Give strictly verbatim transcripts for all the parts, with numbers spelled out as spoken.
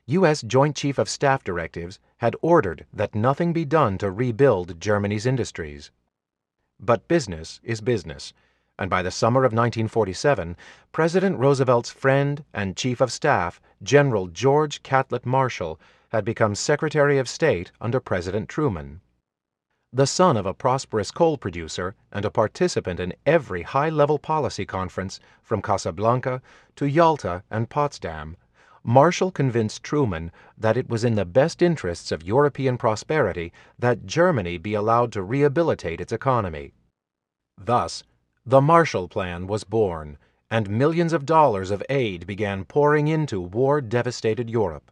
U S Joint Chief of Staff directives had ordered that nothing be done to rebuild Germany's industries. But business is business, and by the summer of nineteen forty-seven, President Roosevelt's friend and Chief of Staff, General George Catlett Marshall, had become Secretary of State under President Truman. The son of a prosperous coal producer and a participant in every high-level policy conference from Casablanca to Yalta and Potsdam, Marshall convinced Truman that it was in the best interests of European prosperity that Germany be allowed to rehabilitate its economy. Thus, the Marshall Plan was born, and millions of dollars of aid began pouring into war-devastated Europe.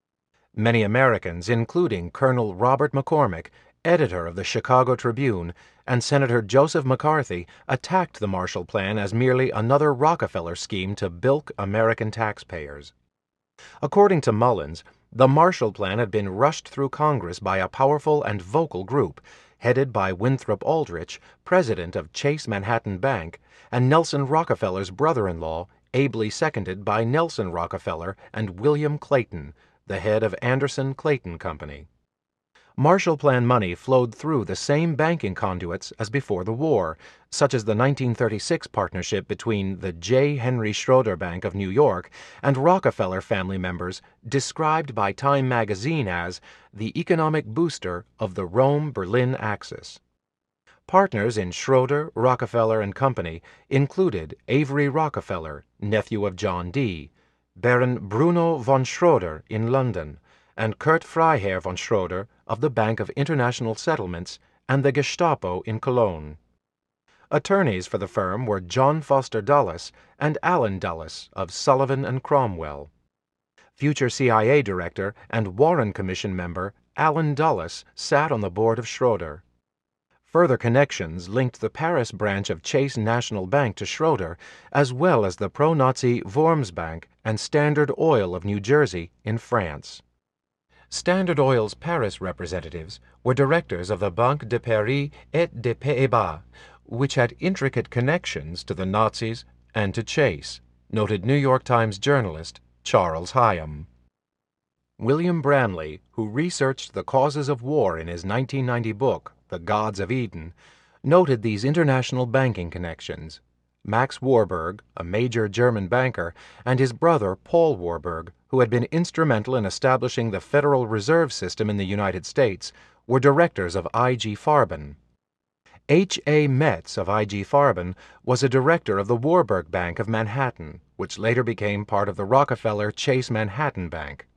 Many Americans, including Colonel Robert McCormick, editor of the Chicago Tribune, and Senator Joseph McCarthy, attacked the Marshall Plan as merely another Rockefeller scheme to bilk American taxpayers. According to Mullins, the Marshall Plan had been rushed through Congress by a powerful and vocal group, headed by Winthrop Aldrich, president of Chase Manhattan Bank, and Nelson Rockefeller's brother-in-law, ably seconded by Nelson Rockefeller and William Clayton, the head of Anderson Clayton Company. Marshall Plan money flowed through the same banking conduits as before the war, such as the nineteen thirty-six partnership between the J. Henry Schroeder Bank of New York and Rockefeller family members, described by Time magazine as the economic booster of the Rome-Berlin axis. Partners in Schroeder, Rockefeller and Company included Avery Rockefeller, nephew of John D., Baron Bruno von Schroeder in London, and Kurt Freiherr von Schroeder of the Bank of International Settlements and the Gestapo in Cologne. Attorneys for the firm were John Foster Dulles and Allen Dulles of Sullivan and Cromwell. Future C I A director and Warren Commission member Allen Dulles sat on the board of Schroeder. Further connections linked the Paris branch of Chase National Bank to Schroeder, as well as the pro-Nazi Worms Bank and Standard Oil of New Jersey in France. Standard Oil's Paris representatives were directors of the Banque de Paris et des Pays-Bas, which had intricate connections to the Nazis and to Chase, noted New York Times journalist Charles Hyam. William Branley, who researched the causes of war in his nineteen ninety book, The Gods of Eden, noted these international banking connections. Max Warburg, a major German banker, and his brother Paul Warburg, who had been instrumental in establishing the Federal Reserve System in the United States, were directors of I G Farben. H. A. Metz of I G Farben was a director of the Warburg Bank of Manhattan, which later became part of the Rockefeller Chase Manhattan Bank.